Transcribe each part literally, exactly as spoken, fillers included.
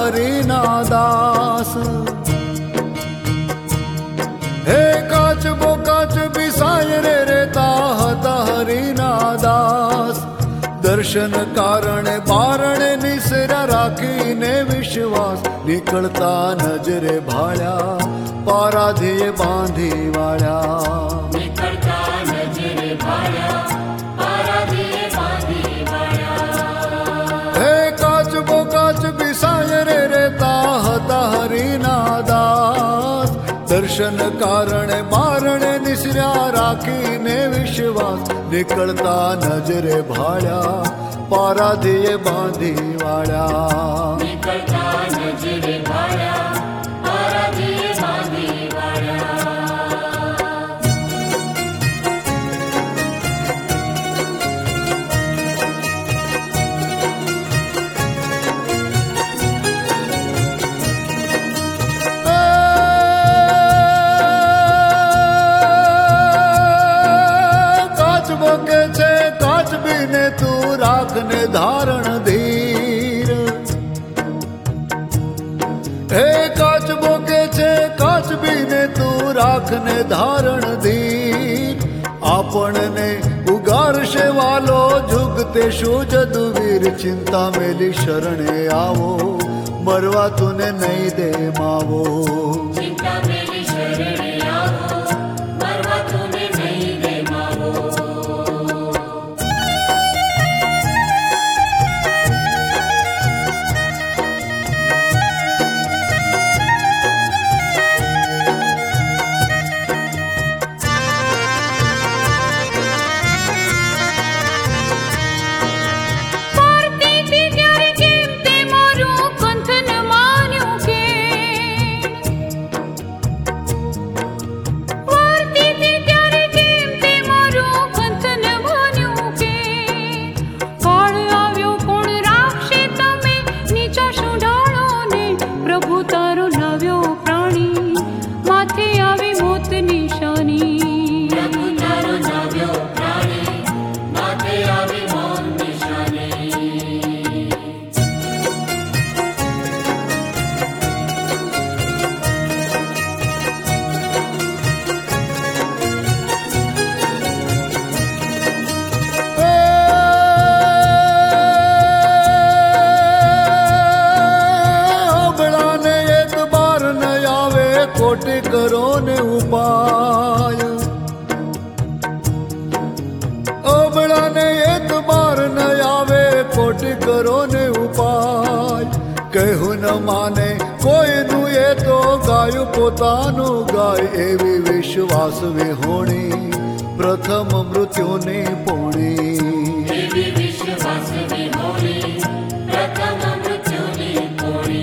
हरि ना दास। हे काचबो काच बिसाय रे रेता हता हरि ना दास। दर्शन कारणें बारणे निसरा राखीने विश्वास। निकळता नजरे भाळ्या पाराधीये बांधी वाळ्या। निकळता नजरे भाळ्या पाराधीये बांधी वाळ्या। हे काचबो काच बिसाय रे रेता हता हरि ना दास। दर्शन कारणें बारणे निसऱ्या राखीने विश्वास। निकळता नजरे भाळ्या पाराधीये बांधी वाळ्या। निकळता नजरे भाळ्या पाराधीये बांधी वाळ्या। ने तू राखने धारण धीर। हे काच बोके छे काच बीने तू राखने धारण धीर। आपने उगारशे वालो झुकते शूजदुवीर। चिंता मेली शरणे आवो मरवा तूने नहीं दे मावो। चिंता मेली शरणे आवो मरवा तूने नहीं दे मावो। कोटि करो ने उपाय। अबड़ा ने एक बार न आवे कोटि करो ने उपाय। कहू न माने कोई नु ये तो गायु पोतानु गाय। एवी विश्वास विहोणी प्रथम मृत्यु ने पोणी। एवी विश्वास विहोणी प्रथम मृत्यु ने पोणी।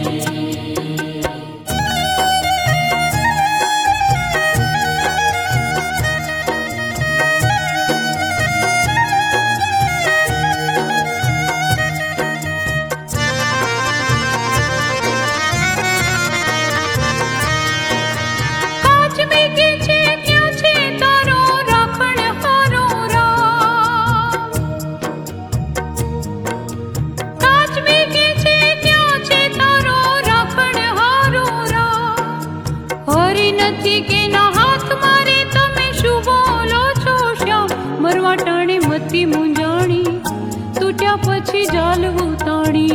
मुंजाणी तूट्या पछी जालवू ताणी।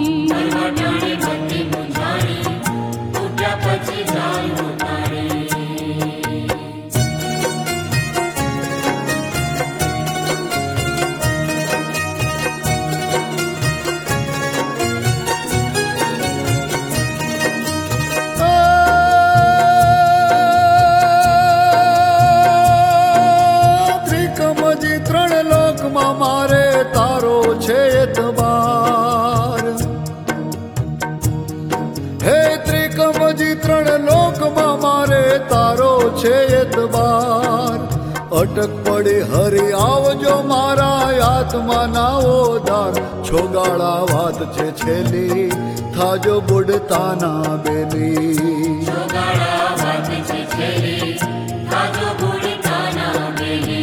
मारे तारो छे एतबार। हे त्रिकमजी त्रण लोक मारे तारो छे एतबार। अटक पड़ी हरि आवजो मारा आत्मा ना उदार। छोगाड़ा वात छे छेली थाजो बुडता ना बेली। छोगाड़ा वात छे छेली थाजो बुडता ना बेली।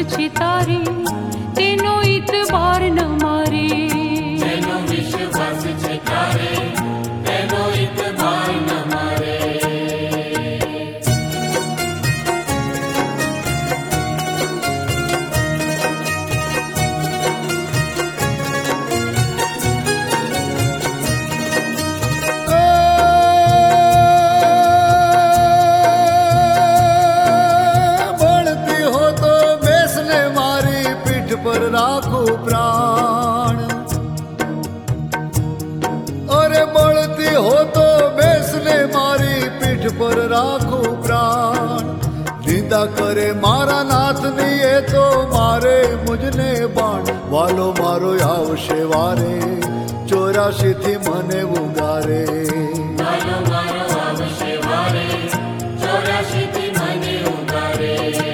છે તારે તેનો ઇતબાર ન મારે જેનો વિશ્વાસ છે તારે તેનો ઇતબાર ન મારે पर राखो प्राण अरे बढ़ती हो तो बेसने मारी पीठ पर राखो प्राण निंदा करे मारा नाथ नहीं तो मारे मुझने बाण वालो मारो आवशे वारे चौरासी थी मने उगारे वालो मारो आवशे वारे चौरासी थी मने उगारे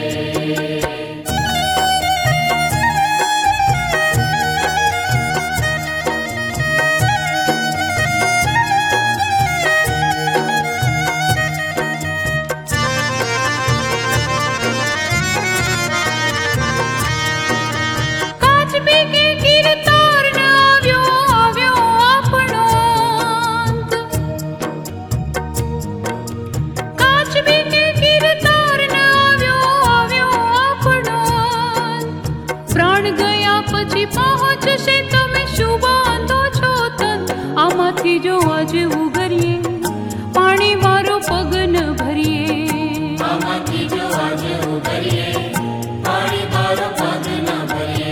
जो आज उगरिए पानी मारो पग न भरिए आमाथी जो आज उगरिए पानी मारो पग न भरिए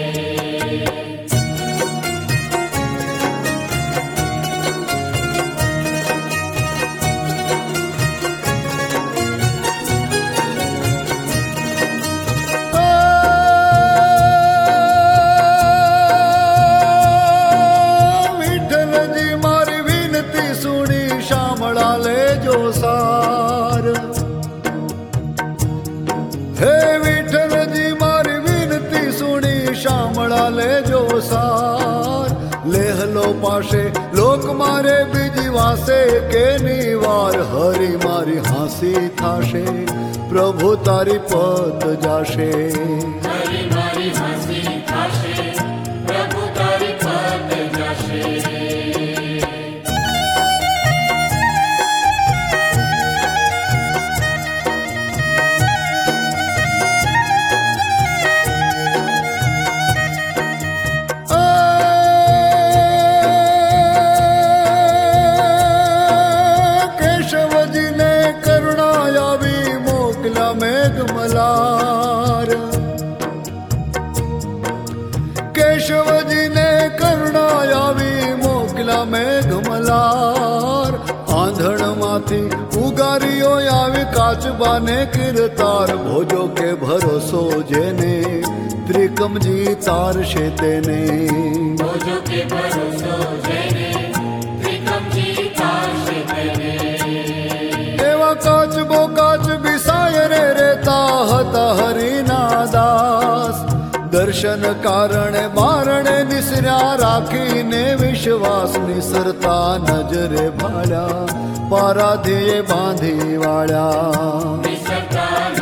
सार हे विठल जी मारी विनती सुनी शामड़ा ले जो सार लेहलो पाशे लोक मारे बीजी वासे के निवार हरी मारी हांसी थाशे प्रभु तारी पत जाशे हरी मारी हांसी थाशे प्रभु तारी पत जाशे मेघमलार केशव जी ने करुणायावी मोकला मेघमलार आंधण माथी उगारियो आवी काचबा ने कीर्तार भोजो के भरोसो जेने त्रिकम जी तार शेतेने भोजो के भरोसो जेने त्रिकम जी तार शेतेने एवा काचबो काच बिसाय रे रेता हता हरिना दास दर्शन कारणे मारणे निसर्या राखीने विश्वास निसरता नजरे भाड्या पाराधीये बांधी वाळ्या निसरता